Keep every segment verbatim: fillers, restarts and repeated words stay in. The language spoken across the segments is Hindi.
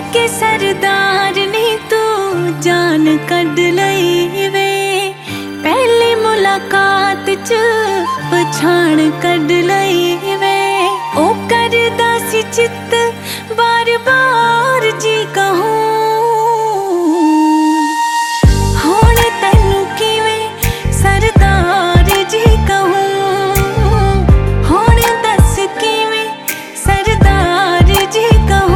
के सरदार नी तू जान कढ लई वे, पहली मुलाकात च पछाण कढ लई वे। ओ करदा सी चित बार बार जी कहूं, हुण तैनू किवें सरदार जी कहूं, हुण दस किवें सरदार जी कहूं।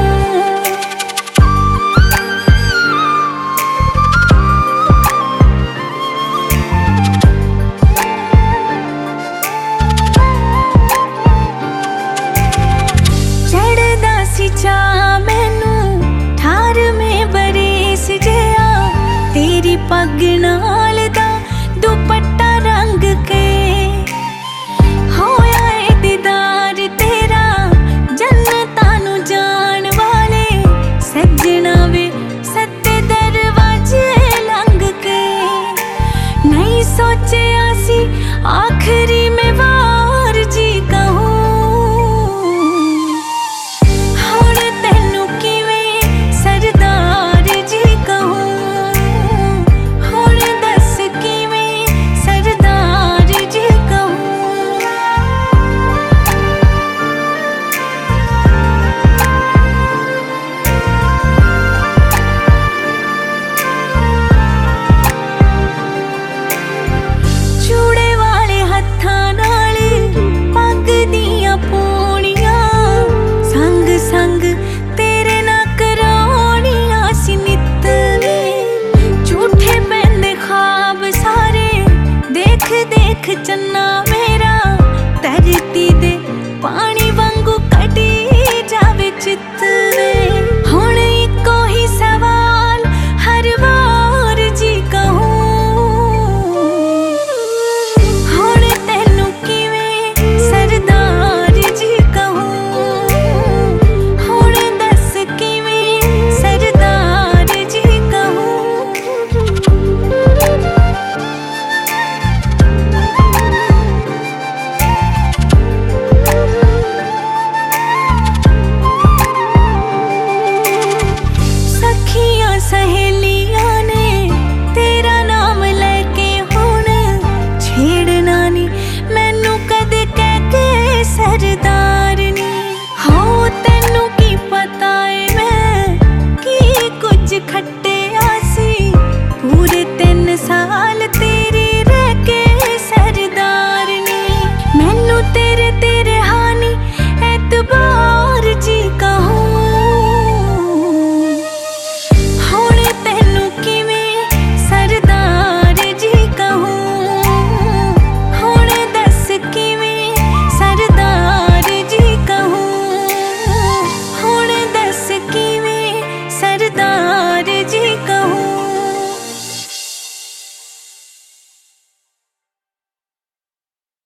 चा मैनू ठार में बरेस जया, तेरी पग नाल दा दुपट्टा रंग के, होया ए दीदार तेरा जन्नतां नू जान वाले सजना वे सत्ते दरवाजे लंघ के। नहीं सोचिया सी आखिरी में वार जी कहूं, देख चन्ना मेरा धरती दे पानी वांगू कटी जावे चित वे। हुण इको ही सवाल हर बार जी कहूं, हुण तैनू किवें सरदार जी कहूं, हुण दस किवें सरदार जी कहूं। सहे